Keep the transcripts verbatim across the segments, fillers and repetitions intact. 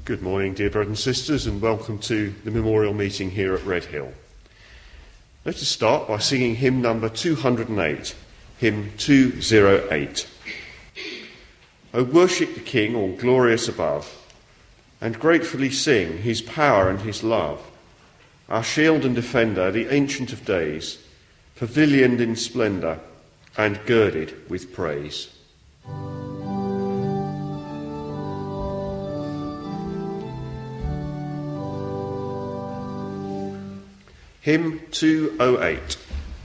Good morning, dear brothers and sisters, and welcome to the memorial meeting here at Redhill. Let us start by singing hymn number two hundred eight, hymn two oh eight. O worship the King, all glorious above, and gratefully sing his power and his love, our shield and defender, the Ancient of Days, pavilioned in splendour and girded with praise. Hymn two oh eight.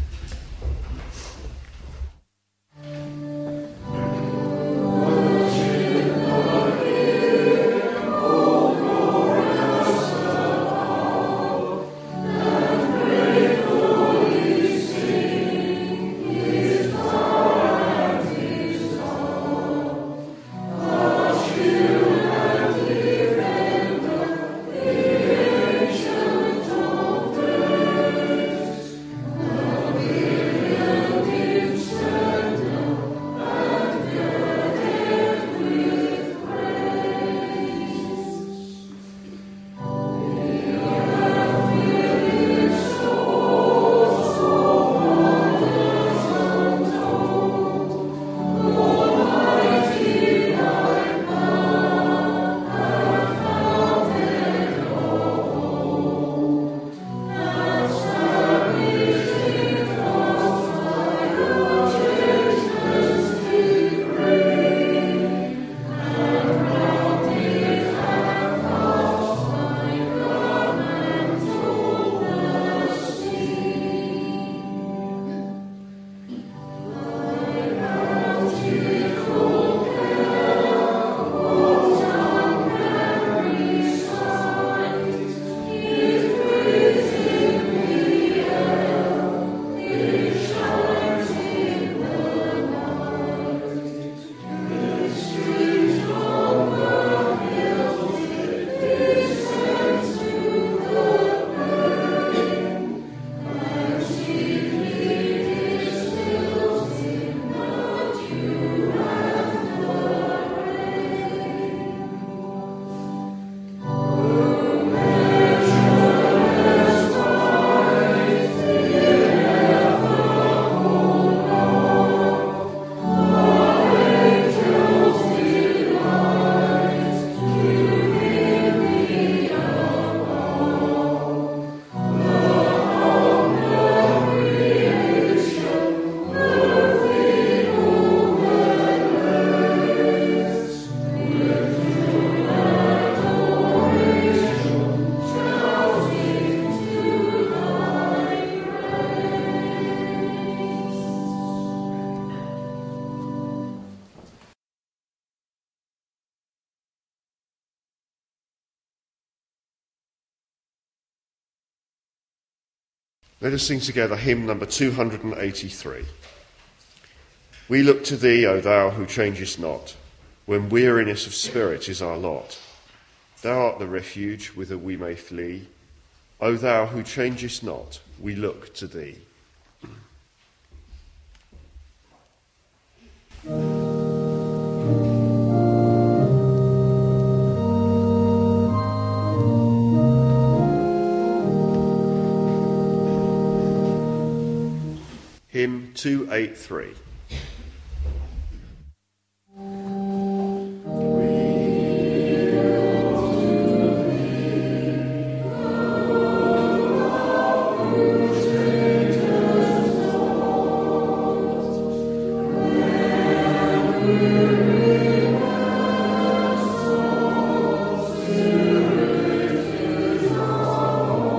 Let us sing together hymn number two hundred eighty-three. We look to thee, O thou who changest not, when weariness of spirit is our lot. Thou art the refuge whither we may flee. O thou who changest not, we look to thee. Hymn two eighty-three.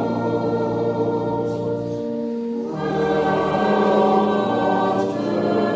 Oh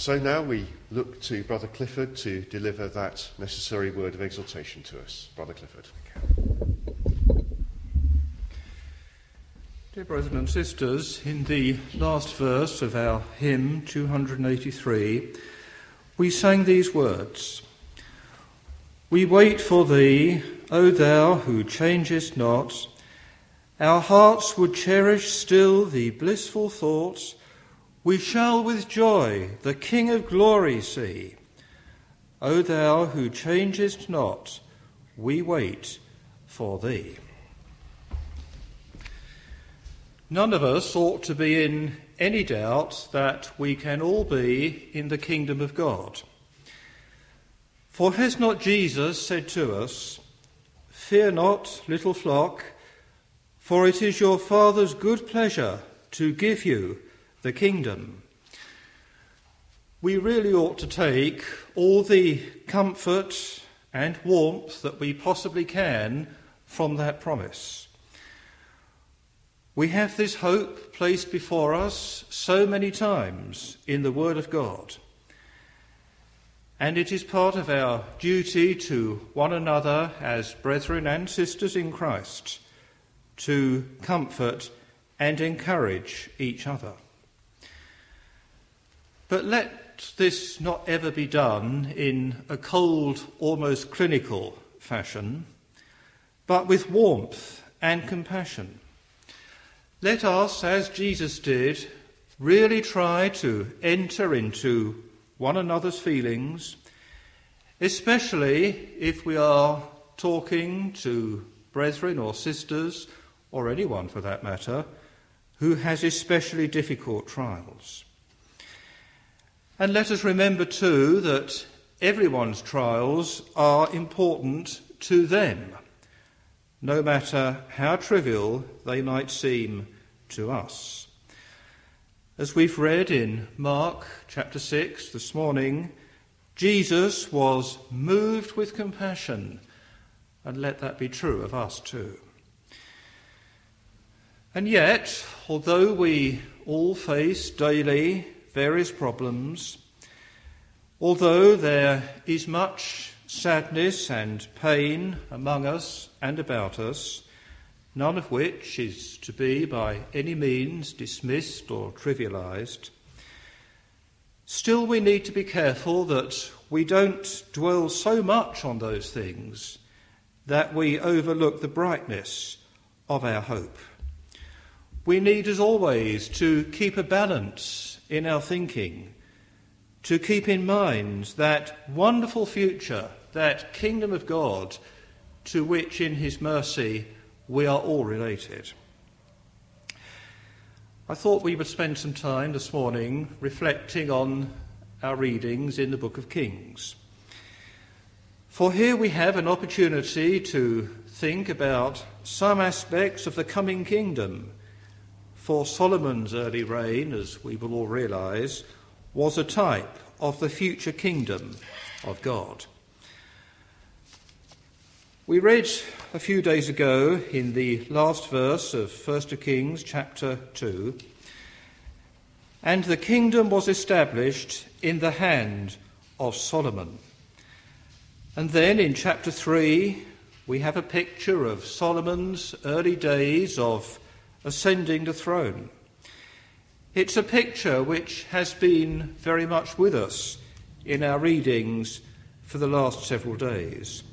So now we look to Brother Clifford to deliver that necessary word of exhortation to us. Brother Clifford. Dear brothers and sisters, in the last verse of our hymn two hundred eighty-three, we sang these words: "We wait for thee, O thou who changest not. Our hearts would cherish still the blissful thought, we shall with joy the King of glory see. O thou who changest not, we wait for thee." None of us ought to be in any doubt that we can all be in the kingdom of God. For has not Jesus said to us, "Fear not, little flock, for it is your Father's good pleasure to give you the kingdom"? We really ought to take all the comfort and warmth that we possibly can from that promise. We have this hope placed before us so many times in the Word of God, and it is part of our duty to one another as brethren and sisters in Christ to comfort and encourage each other. But let this not ever be done in a cold, almost clinical fashion, but with warmth and compassion. Let us, as Jesus did, really try to enter into one another's feelings, especially if we are talking to brethren or sisters, or anyone for that matter, who has especially difficult trials. And let us remember too that everyone's trials are important to them, no matter how trivial they might seem to us. As we've read in Mark chapter six this morning, Jesus was moved with compassion, and let that be true of us too. And yet, although we all face daily various problems, although there is much sadness and pain among us and about us, none of which is to be by any means dismissed or trivialised, still we need to be careful that we don't dwell so much on those things that we overlook the brightness of our hope. We need, as always, to keep a balance in our thinking, to keep in mind that wonderful future, that kingdom of God, to which in his mercy we are all related. I thought we would spend some time this morning reflecting on our readings in the Book of Kings. For here we have an opportunity to think about some aspects of the coming kingdom. For Solomon's early reign, as we will all realise, was a type of the future kingdom of God. We read a few days ago in the last verse of First Kings chapter two, "And the kingdom was established in the hand of Solomon." And then in chapter three, we have a picture of Solomon's early days of ascending the throne. It's a picture which has been very much with us in our readings for the last several days.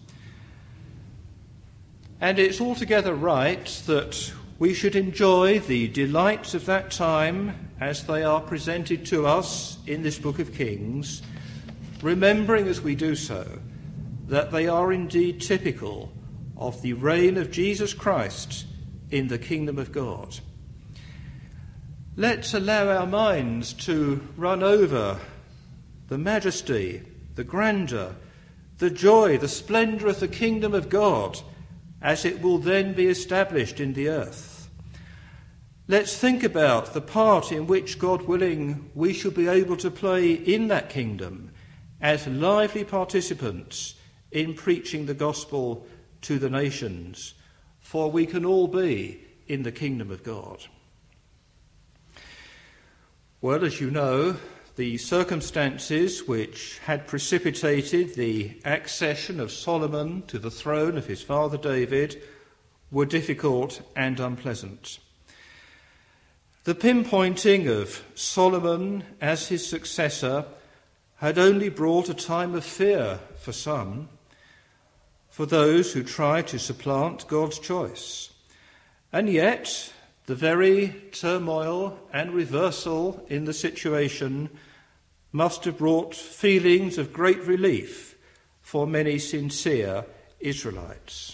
And it's altogether right that we should enjoy the delights of that time as they are presented to us in this Book of Kings, remembering as we do so that they are indeed typical of the reign of Jesus Christ in the kingdom of God. Let's allow our minds to run over the majesty, the grandeur, the joy, the splendour of the kingdom of God as it will then be established in the earth. Let's think about the part in which, God willing, we shall be able to play in that kingdom as lively participants in preaching the gospel to the nations, for we can all be in the kingdom of God. Well, as you know, the circumstances which had precipitated the accession of Solomon to the throne of his father David were difficult and unpleasant. The pinpointing of Solomon as his successor had only brought a time of fear for some, for those who tried to supplant God's choice. And yet, the very turmoil and reversal in the situation must have brought feelings of great relief for many sincere Israelites.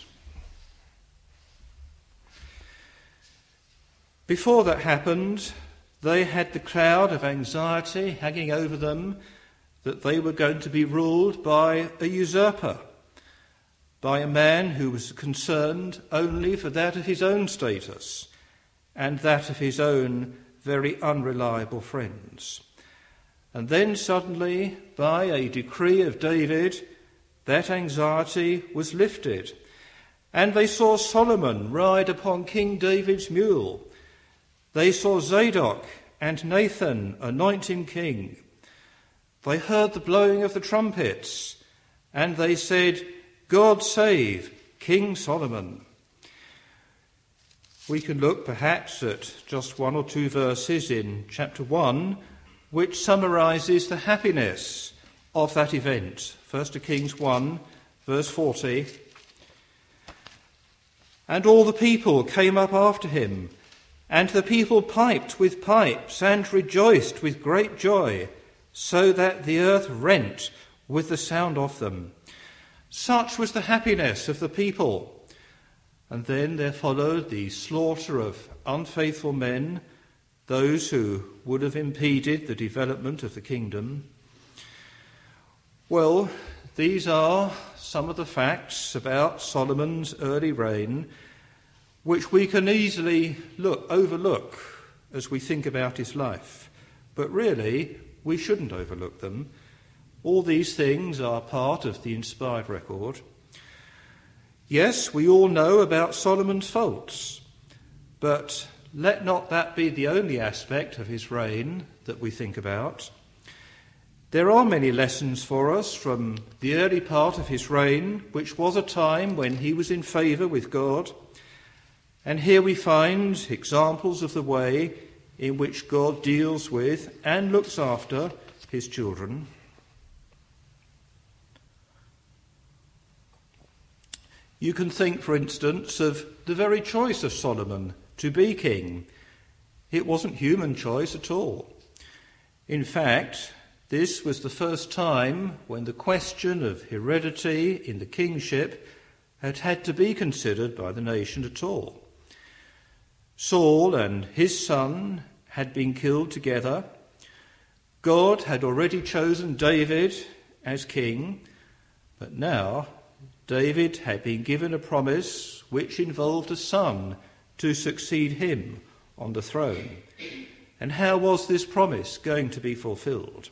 Before that happened, they had the cloud of anxiety hanging over them that they were going to be ruled by a usurper, by a man who was concerned only for that of his own status and that of his own very unreliable friends. And then suddenly, by a decree of David, that anxiety was lifted, and they saw Solomon ride upon King David's mule. They saw Zadok and Nathan anoint him king. They heard the blowing of the trumpets, and they said, "God save King Solomon." We can look perhaps at just one or two verses in chapter one, which summarises the happiness of that event. First Kings one, verse forty. "And all the people came up after him, and the people piped with pipes and rejoiced with great joy, so that the earth rent with the sound of them." Such was the happiness of the people. And then there followed the slaughter of unfaithful men, those who would have impeded the development of the kingdom. Well, these are some of the facts about Solomon's early reign, which we can easily look, overlook as we think about his life. But really, we shouldn't overlook them. All these things are part of the inspired record. Yes, we all know about Solomon's faults, but let not that be the only aspect of his reign that we think about. There are many lessons for us from the early part of his reign, which was a time when he was in favour with God. And here we find examples of the way in which God deals with and looks after his children. You can think, for instance, of the very choice of Solomon to be king. It wasn't human choice at all. In fact, this was the first time when the question of heredity in the kingship had had to be considered by the nation at all. Saul and his son had been killed together. God had already chosen David as king, but now David had been given a promise which involved a son to succeed him on the throne. And how was this promise going to be fulfilled?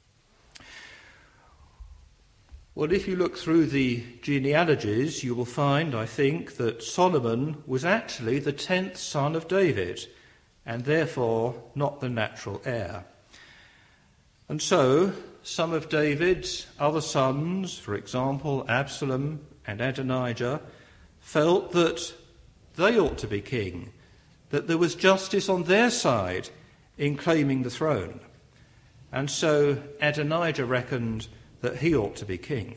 Well, if you look through the genealogies, you will find, I think, that Solomon was actually the tenth son of David, and therefore not the natural heir. And so, some of David's other sons, for example, Absalom and Adonijah, felt that they ought to be king, that there was justice on their side in claiming the throne. And so Adonijah reckoned that he ought to be king.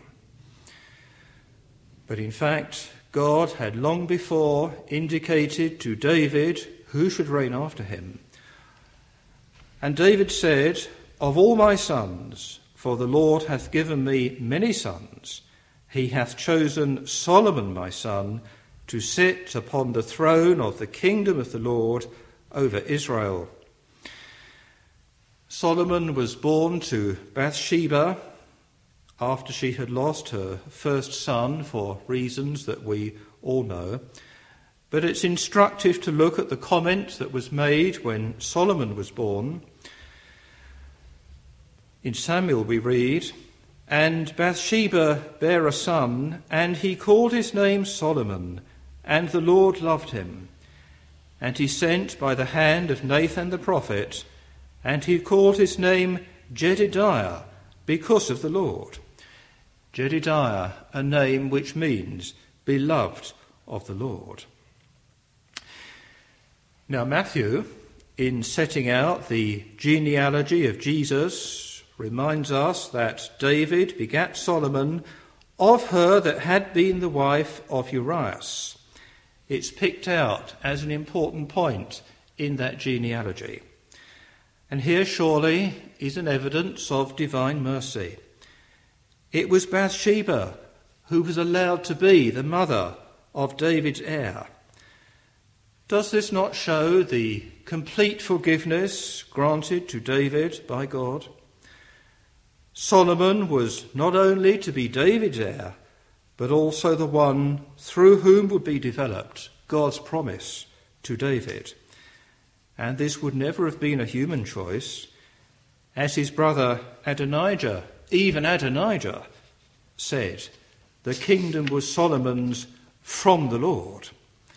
But in fact, God had long before indicated to David who should reign after him. And David said, "Of all my sons, for the Lord hath given me many sons, he hath chosen Solomon my son to sit upon the throne of the kingdom of the Lord over Israel." Solomon was born to Bathsheba after she had lost her first son for reasons that we all know. But it's instructive to look at the comment that was made when Solomon was born. In Samuel we read, "And Bathsheba bare a son, and he called his name Solomon, and the Lord loved him. And he sent by the hand of Nathan the prophet, and he called his name Jedidiah, because of the Lord. Jedidiah, a name which means beloved of the Lord. Now Matthew, in setting out the genealogy of Jesus, reminds us that David begat Solomon of her that had been the wife of Urias. It's picked out as an important point in that genealogy. And here surely is an evidence of divine mercy. It was Bathsheba who was allowed to be the mother of David's heir. Does this not show the complete forgiveness granted to David by God? Solomon was not only to be David's heir, but also the one through whom would be developed God's promise to David. And this would never have been a human choice, as his brother Adonijah, even Adonijah, said, the kingdom was Solomon's from the Lord.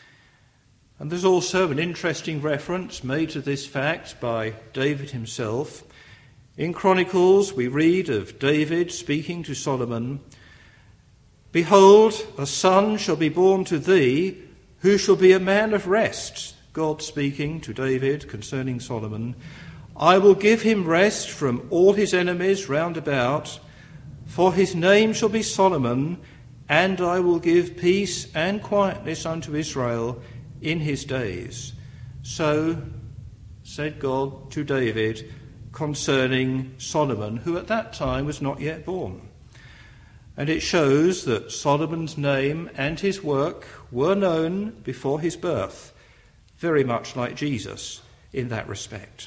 And there's also an interesting reference made to this fact by David himself. In Chronicles we read of David speaking to Solomon, "Behold, a son shall be born to thee, who shall be a man of rest." God speaking to David concerning Solomon. "I will give him rest from all his enemies round about, for his name shall be Solomon, and I will give peace and quietness unto Israel in his days." So said God to David concerning Solomon, who at that time was not yet born. And it shows that Solomon's name and his work were known before his birth, very much like Jesus in that respect.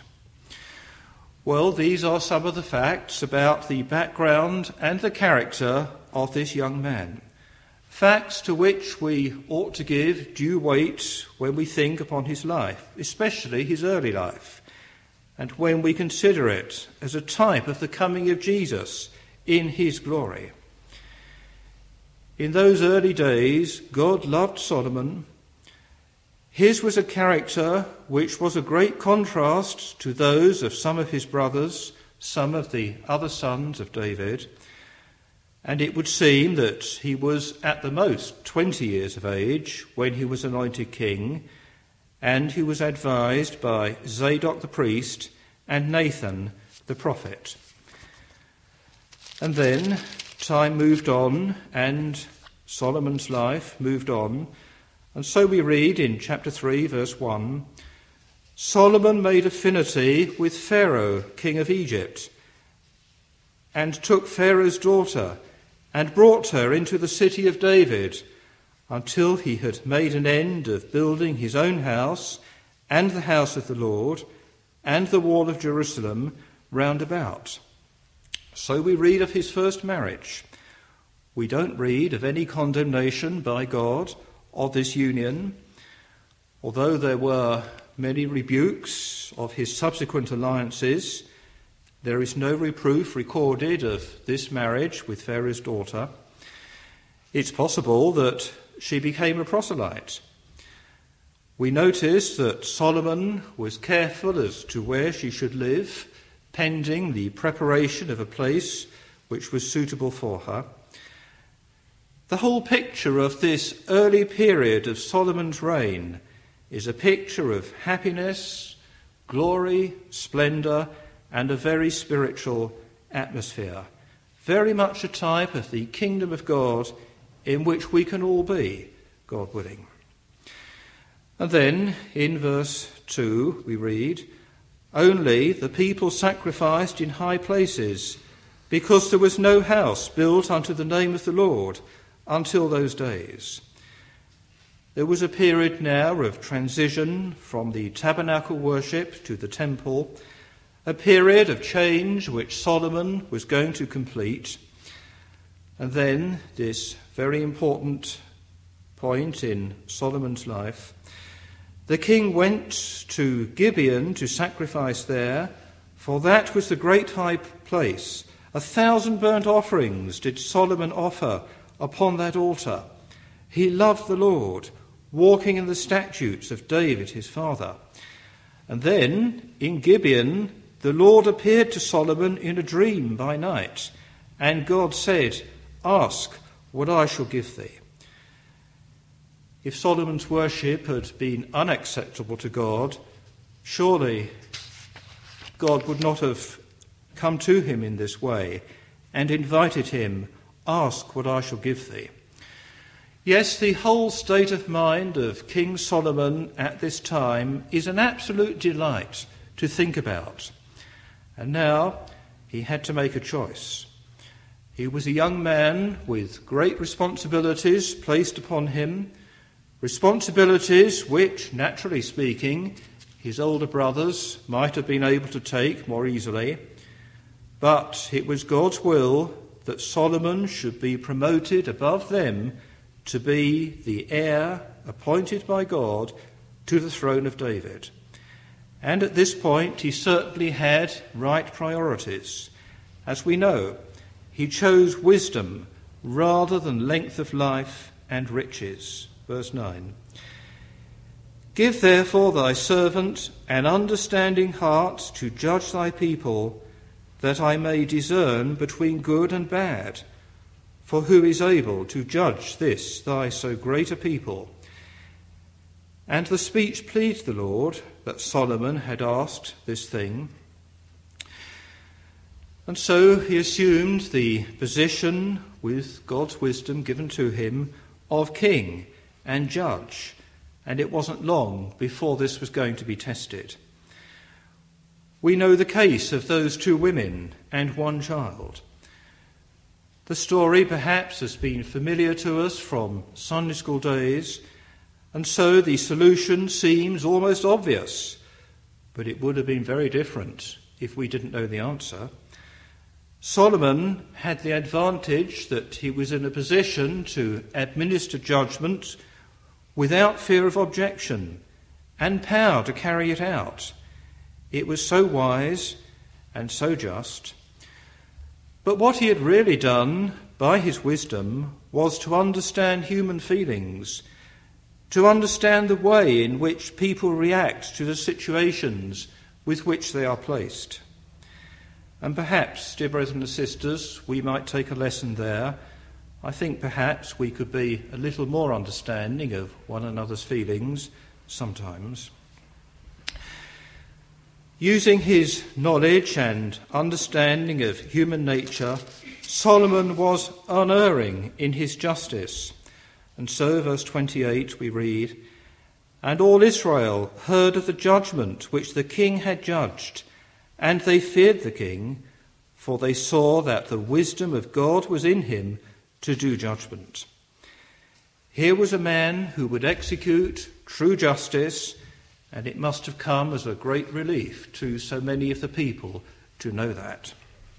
Well, these are some of the facts about the background and the character of this young man. Facts to which we ought to give due weight when we think upon his life, especially his early life, and when we consider it as a type of the coming of Jesus in his glory. In those early days, God loved Solomon. His was a character which was a great contrast to those of some of his brothers, some of the other sons of David. And it would seem that he was at the most twenty years of age when he was anointed king, and he was advised by Zadok the priest and Nathan the prophet. And then time moved on, and Solomon's life moved on. And so we read in chapter three, verse one, "Solomon made affinity with Pharaoh, king of Egypt, and took Pharaoh's daughter, and brought her into the city of David, until he had made an end of building his own house, and the house of the Lord, and the wall of Jerusalem round about." So we read of his first marriage. We don't read of any condemnation by God of this union, although there were many rebukes of his subsequent alliances. There is no reproof recorded of this marriage with Pharaoh's daughter. It's possible that she became a proselyte. We notice that Solomon was careful as to where she should live, pending the preparation of a place which was suitable for her. The whole picture of this early period of Solomon's reign is a picture of happiness, glory, splendour, and a very spiritual atmosphere. Very much a type of the kingdom of God in which we can all be, God willing. And then in verse two we read, "Only the people sacrificed in high places, because there was no house built unto the name of the Lord until those days." There was a period now of transition from the tabernacle worship to the temple, a period of change which Solomon was going to complete. And then this very important point in Solomon's life, the king went to Gibeon to sacrifice there, for that was the great high place. A thousand burnt offerings did Solomon offer upon that altar. He loved the Lord, walking in the statutes of David his father. And then in Gibeon the Lord appeared to Solomon in a dream by night, and God said, "Ask what I shall give thee." If Solomon's worship had been unacceptable to God, surely God would not have come to him in this way and invited him, "Ask what I shall give thee." Yes, the whole state of mind of King Solomon at this time is an absolute delight to think about. And now he had to make a choice. He was a young man with great responsibilities placed upon him, responsibilities which, naturally speaking, his older brothers might have been able to take more easily. But it was God's will that Solomon should be promoted above them to be the heir appointed by God to the throne of David. And at this point he certainly had right priorities. As we know, he chose wisdom rather than length of life and riches. Verse nine. "Give therefore thy servant an understanding heart to judge thy people, that I may discern between good and bad. For who is able to judge this thy so great a people?" And the speech pleased the Lord that Solomon had asked this thing. And so he assumed the position, with God's wisdom given to him, of king and judge. And it wasn't long before this was going to be tested. We know the case of those two women and one child. The story perhaps has been familiar to us from Sunday school days, and so the solution seems almost obvious, but it would have been very different if we didn't know the answer. Solomon had the advantage that he was in a position to administer judgment without fear of objection and power to carry it out. It was so wise and so just. But what he had really done by his wisdom was to understand human feelings, to understand the way in which people react to the situations with which they are placed. And perhaps, dear brothers and sisters, we might take a lesson there. I think perhaps we could be a little more understanding of one another's feelings sometimes. Using his knowledge and understanding of human nature, Solomon was unerring in his justice. And so, verse twenty-eight, we read, "And all Israel heard of the judgment which the king had judged, and they feared the king, for they saw that the wisdom of God was in him to do judgment." Here was a man who would execute true justice, and it must have come as a great relief to so many of the people to know that.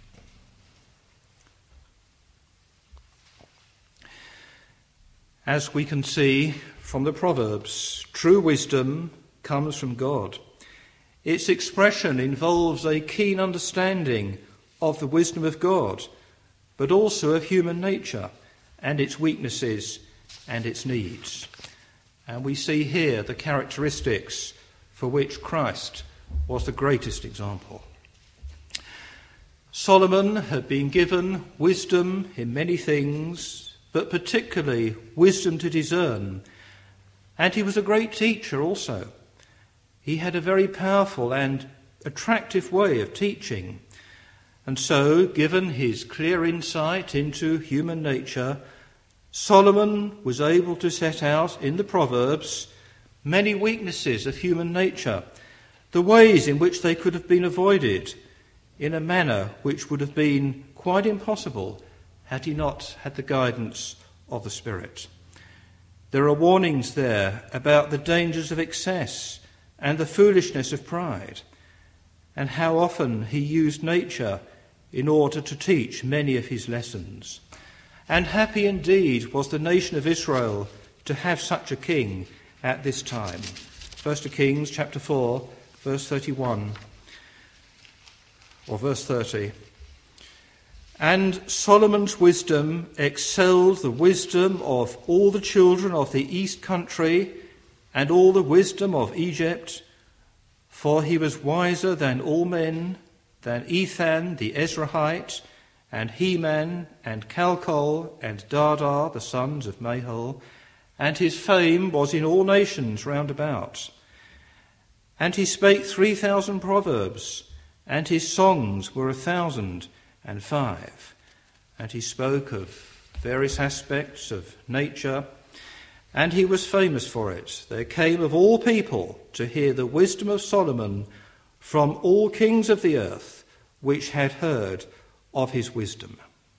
As we can see from the Proverbs, true wisdom comes from God. Its expression involves a keen understanding of the wisdom of God, but also of human nature and its weaknesses and its needs. And we see here the characteristics for which Christ was the greatest example. Solomon had been given wisdom in many things, but particularly wisdom to discern. And he was a great teacher also. He had a very powerful and attractive way of teaching. And so, given his clear insight into human nature, Solomon was able to set out in the Proverbs many weaknesses of human nature, the ways in which they could have been avoided in a manner which would have been quite impossible had he not had the guidance of the Spirit. There are warnings there about the dangers of excess and the foolishness of pride, and how often he used nature in order to teach many of his lessons. And happy indeed was the nation of Israel to have such a king at this time. First Kings chapter four, verse thirty-one, or verse thirty. "And Solomon's wisdom excelled the wisdom of all the children of the east country and all the wisdom of Egypt, for he was wiser than all men, than Ethan the Ezrahite, and Heman, and Calcol, and Dardar, the sons of Mahol, and his fame was in all nations round about. And he spake three thousand proverbs, and his songs were a thousand and five. And he spoke of various aspects of nature, and he was famous for it. There came of all people to hear the wisdom of Solomon from all kings of the earth, which had heard of his wisdom.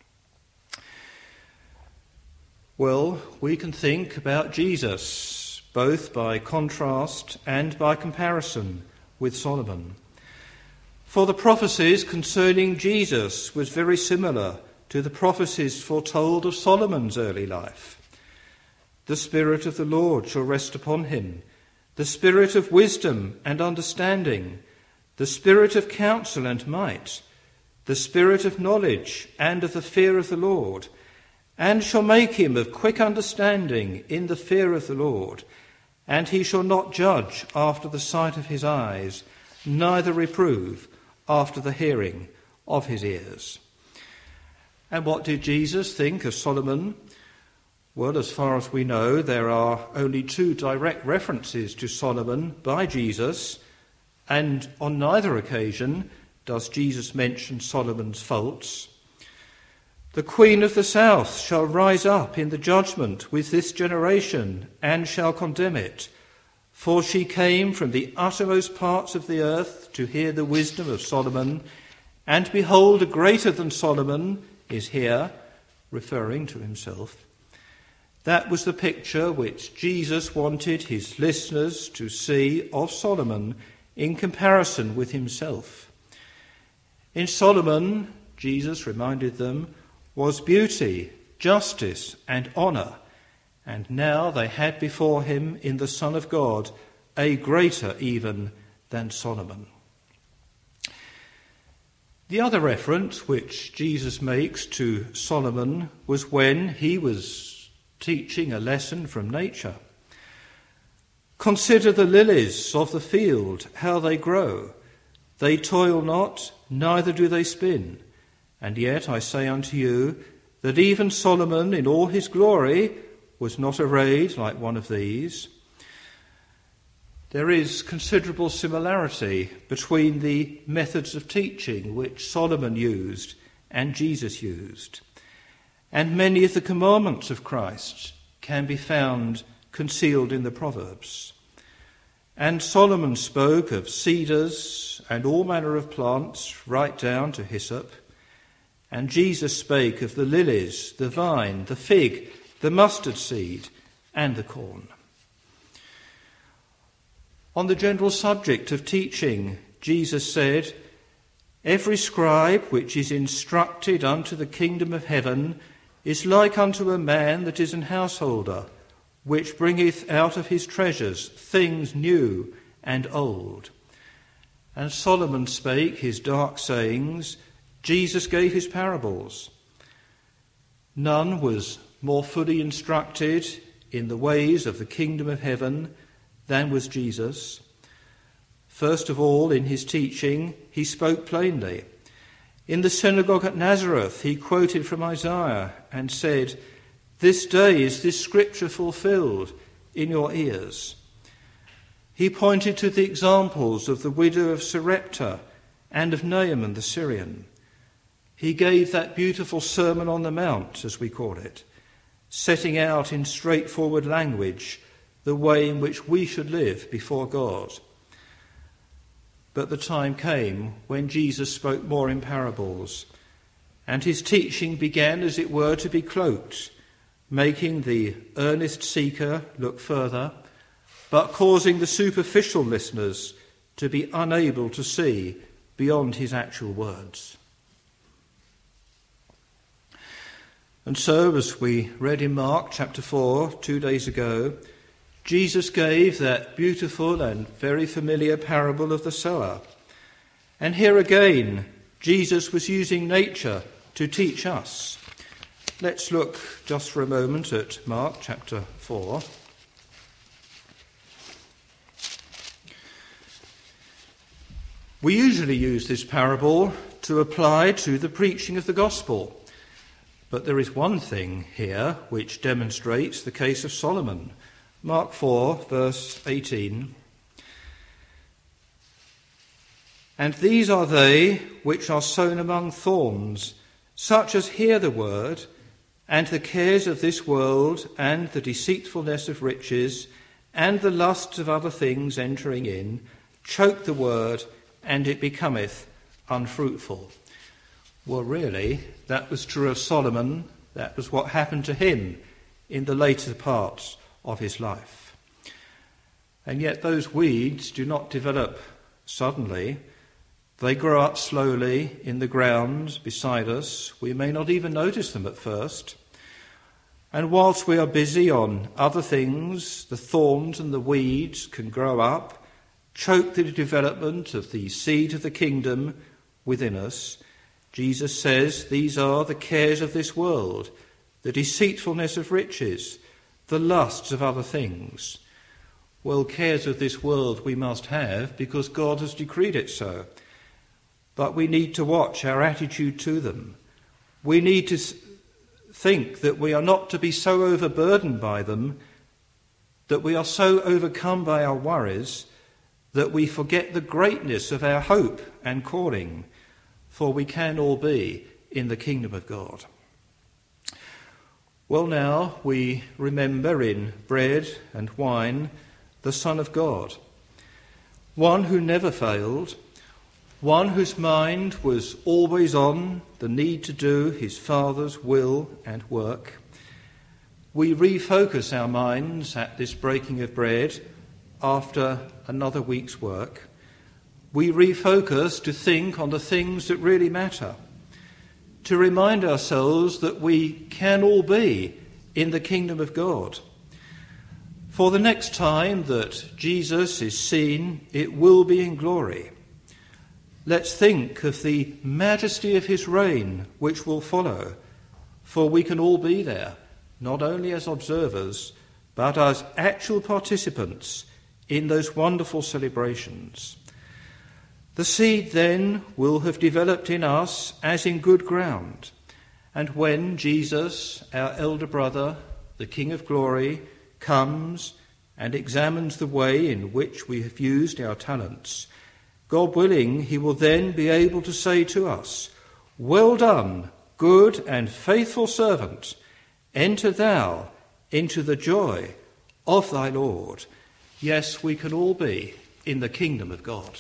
Well, we can think about Jesus, both by contrast and by comparison with Solomon. For the prophecies concerning Jesus was very similar to the prophecies foretold of Solomon's early life. The Spirit of the Lord shall rest upon him, the Spirit of wisdom and understanding, the Spirit of counsel and might, the Spirit of knowledge and of the fear of the Lord, and shall make him of quick understanding in the fear of the Lord, and he shall not judge after the sight of his eyes, neither reprove after the hearing of his ears. And what did Jesus think of Solomon? Well, as far as we know, there are only two direct references to Solomon by Jesus, and on neither occasion does Jesus mention Solomon's faults. The Queen of the South shall rise up in the judgment with this generation and shall condemn it, for she came from the uttermost parts of the earth to hear the wisdom of Solomon, and behold, a greater than Solomon is here, referring to himself. That was the picture which Jesus wanted his listeners to see of Solomon in comparison with himself. In Solomon, Jesus reminded them, was beauty, justice, and honour, and now they had before him in the Son of God a greater even than Solomon. The other reference which Jesus makes to Solomon was when he was teaching a lesson from nature. Consider the lilies of the field, how they grow. They toil not, neither do they spin. And yet I say unto you that even Solomon in all his glory was not arrayed like one of these. There is considerable similarity between the methods of teaching which Solomon used and Jesus used. And many of the commandments of Christ can be found concealed in the Proverbs. And Solomon spoke of cedars and all manner of plants, right down to hyssop. And Jesus spake of the lilies, the vine, the fig, the mustard seed, and the corn. On the general subject of teaching, Jesus said, Every scribe which is instructed unto the kingdom of heaven is like unto a man that is an householder, which bringeth out of his treasures things new and old. And Solomon spake his dark sayings, Jesus gave his parables. None was more fully instructed in the ways of the kingdom of heaven than was Jesus. First of all, in his teaching, he spoke plainly. In the synagogue at Nazareth, he quoted from Isaiah and said, This day is this scripture fulfilled in your ears. He pointed to the examples of the widow of Sarepta and of Naaman the Syrian. He gave that beautiful Sermon on the Mount, as we call it, setting out in straightforward language the way in which we should live before God. But the time came when Jesus spoke more in parables, and his teaching began, as it were, to be cloaked, making the earnest seeker look further, but causing the superficial listeners to be unable to see beyond his actual words. And so, as we read in Mark chapter four two days ago, Jesus gave that beautiful and very familiar parable of the sower. And here again, Jesus was using nature to teach us. Let's look just for a moment at Mark chapter four. We usually use this parable to apply to the preaching of the gospel. But there is one thing here which demonstrates the case of Solomon. Mark four, verse eighteen. And these are they which are sown among thorns, such as hear the word, and the cares of this world, and the deceitfulness of riches, and the lusts of other things entering in, choke the word, and it becometh unfruitful. Well, really, that was true of Solomon. That was what happened to him in the later parts of his life. And yet those weeds do not develop suddenly. They grow up slowly in the ground beside us. We may not even notice them at first. And whilst we are busy on other things, the thorns and the weeds can grow up, choke the development of the seed of the kingdom within us. Jesus says these are the cares of this world, the deceitfulness of riches, the lusts of other things. Well, cares of this world we must have because God has decreed it so. But we need to watch our attitude to them. We need to think that we are not to be so overburdened by them, that we are so overcome by our worries, that we forget the greatness of our hope and calling. For we can all be in the kingdom of God. Well, now we remember in bread and wine the Son of God, one who never failed, one whose mind was always on the need to do his Father's will and work. We refocus our minds at this breaking of bread after another week's work. We refocus to think on the things that really matter, to remind ourselves that we can all be in the kingdom of God. For the next time that Jesus is seen, it will be in glory. Let's think of the majesty of his reign which will follow, for we can all be there, not only as observers, but as actual participants in those wonderful celebrations. The seed then will have developed in us as in good ground, and when Jesus, our elder brother, the King of Glory, comes and examines the way in which we have used our talents, God willing, he will then be able to say to us, "Well done, good and faithful servant, enter thou into the joy of thy Lord." Yes, we can all be in the kingdom of God.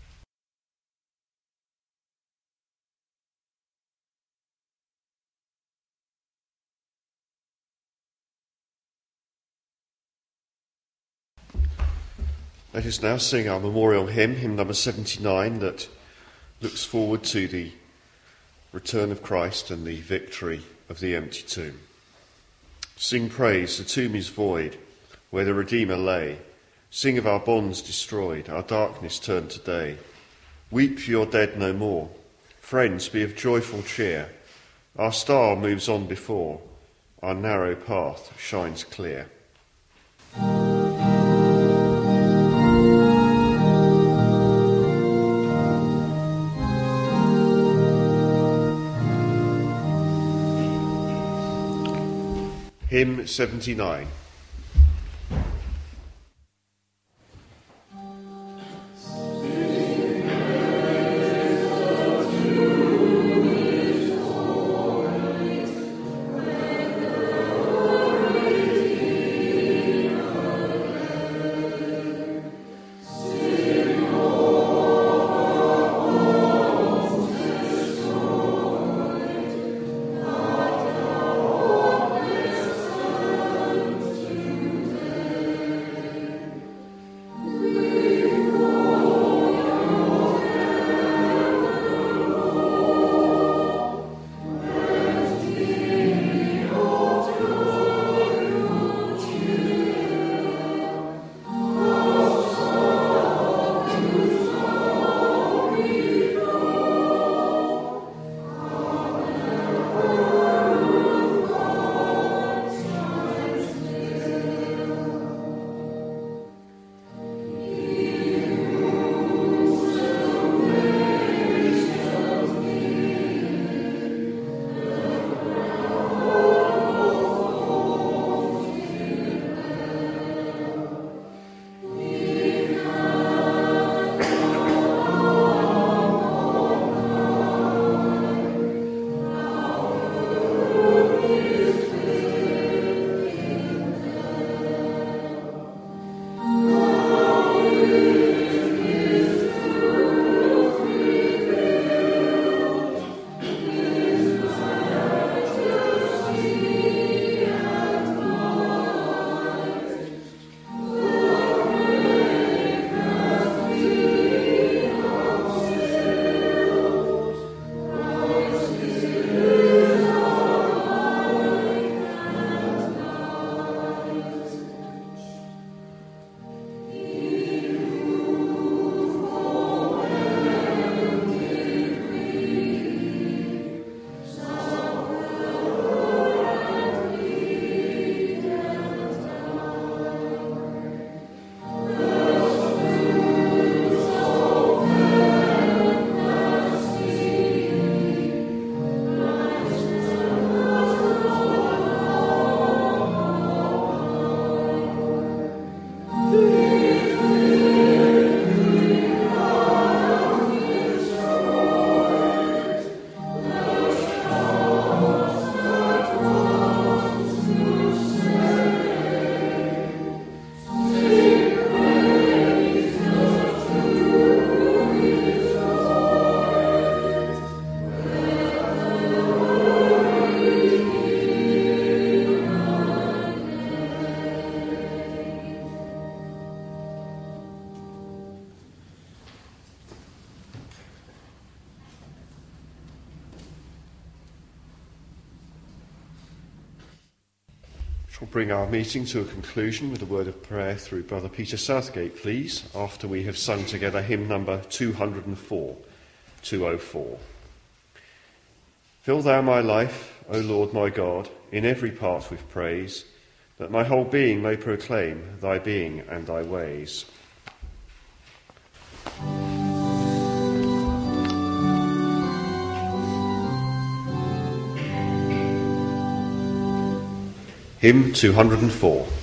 Let us now sing our memorial hymn, hymn number seventy-nine, that looks forward to the return of Christ and the victory of the empty tomb. Sing praise, the tomb is void, where the Redeemer lay. Sing of our bonds destroyed, our darkness turned to day. Weep for your dead no more. Friends, be of joyful cheer. Our star moves on before. Our narrow path shines clear. Hymn seventy-nine. We'll bring our meeting to a conclusion with a word of prayer through Brother Peter Southgate, please, after we have sung together hymn number two hundred four, two oh four. Fill thou my life, O Lord my God, in every part with praise, that my whole being may proclaim thy being and thy ways. Hymn two hundred four.